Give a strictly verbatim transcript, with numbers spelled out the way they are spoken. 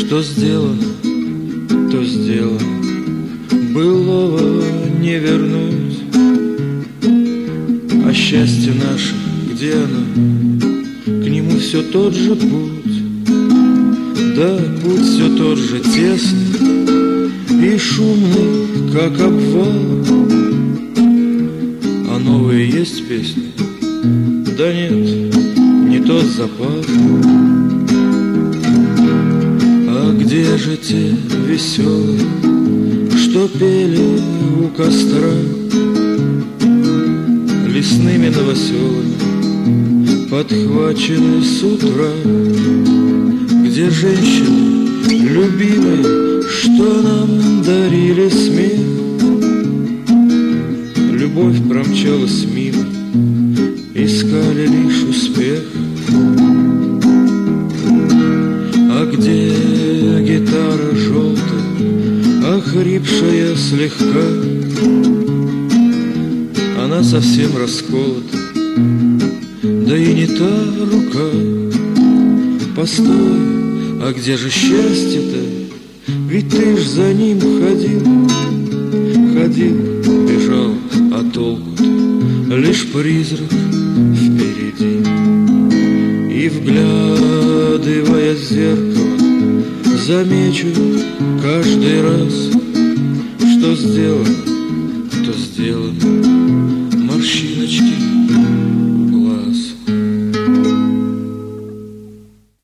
Что сделано, то сделано, былого не вернуть. А счастье наше, где оно? К нему все тот же путь. Да, путь все тот же тесный и шумный, как обвал. А новые есть песни? Да нет, не тот запал. А где же те веселые, что пели у костра лесными новоселами, подхваченные с утра? Где женщины любимые, что нам дарили смех? Любовь промчалась мимо, искали лишь успех. А где гитара желтая, охрипшая слегка? Она совсем расколота, да и не та рука. Постой, а где же счастье-то? Ведь ты ж за ним ходил, ходил, бежал, а толку-то лишь призрак впереди. И, вглядывая в зеркало, замечу каждый раз, что сделано, то сделано. Морщиночки